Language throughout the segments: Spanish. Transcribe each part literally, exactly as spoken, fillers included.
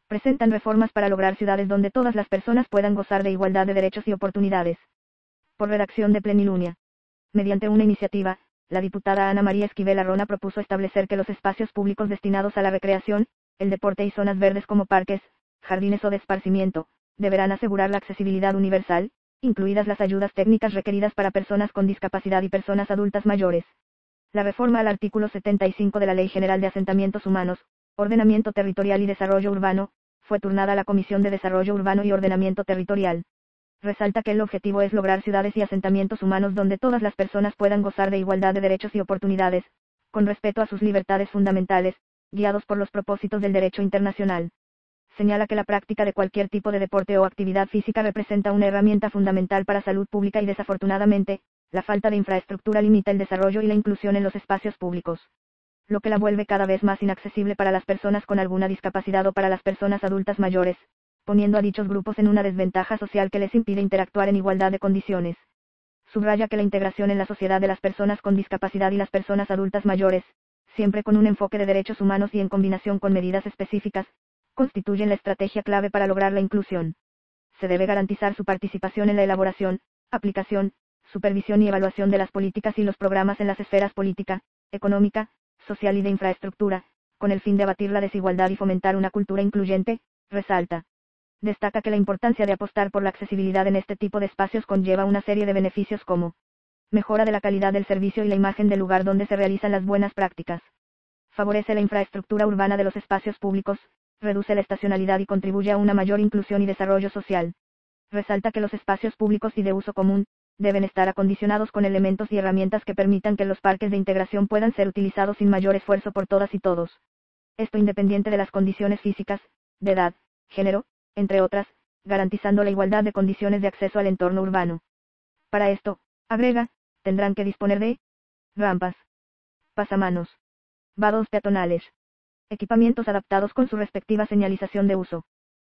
Presentan reformas para lograr ciudades donde todas las personas puedan gozar de igualdad de derechos y oportunidades. Por redacción de Plenilunio. Mediante una iniciativa, la diputada Ana María Esquivel Arrona propuso establecer que los espacios públicos destinados a la recreación, el deporte y zonas verdes como parques, jardines o de esparcimiento, deberán asegurar la accesibilidad universal, incluidas las ayudas técnicas requeridas para personas con discapacidad y personas adultas mayores. La reforma al artículo setenta y cinco de la Ley General de Asentamientos Humanos, Ordenamiento Territorial y Desarrollo Urbano, fue turnada a la Comisión de Desarrollo Urbano y Ordenamiento Territorial. Resalta que el objetivo es lograr ciudades y asentamientos humanos donde todas las personas puedan gozar de igualdad de derechos y oportunidades, con respeto a sus libertades fundamentales, guiados por los propósitos del derecho internacional. Señala que la práctica de cualquier tipo de deporte o actividad física representa una herramienta fundamental para salud pública y desafortunadamente, la falta de infraestructura limita el desarrollo y la inclusión en los espacios públicos, lo que la vuelve cada vez más inaccesible para las personas con alguna discapacidad o para las personas adultas mayores, poniendo a dichos grupos en una desventaja social que les impide interactuar en igualdad de condiciones. Subraya que la integración en la sociedad de las personas con discapacidad y las personas adultas mayores, siempre con un enfoque de derechos humanos y en combinación con medidas específicas, constituyen la estrategia clave para lograr la inclusión. Se debe garantizar su participación en la elaboración, aplicación, supervisión y evaluación de las políticas y los programas en las esferas política, económica, social y de infraestructura, con el fin de abatir la desigualdad y fomentar una cultura incluyente, resalta. Destaca que la importancia de apostar por la accesibilidad en este tipo de espacios conlleva una serie de beneficios como mejora de la calidad del servicio y la imagen del lugar donde se realizan las buenas prácticas. Favorece la infraestructura urbana de los espacios públicos, reduce la estacionalidad y contribuye a una mayor inclusión y desarrollo social. Resalta que los espacios públicos y de uso común, deben estar acondicionados con elementos y herramientas que permitan que los parques de integración puedan ser utilizados sin mayor esfuerzo por todas y todos. Esto independiente de las condiciones físicas, de edad, género, entre otras, garantizando la igualdad de condiciones de acceso al entorno urbano. Para esto, agrega, tendrán que disponer de rampas, pasamanos, vados peatonales, equipamientos adaptados con su respectiva señalización de uso,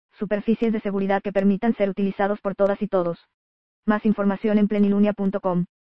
superficies de seguridad que permitan ser utilizados por todas y todos. Más información en plenilunia punto com.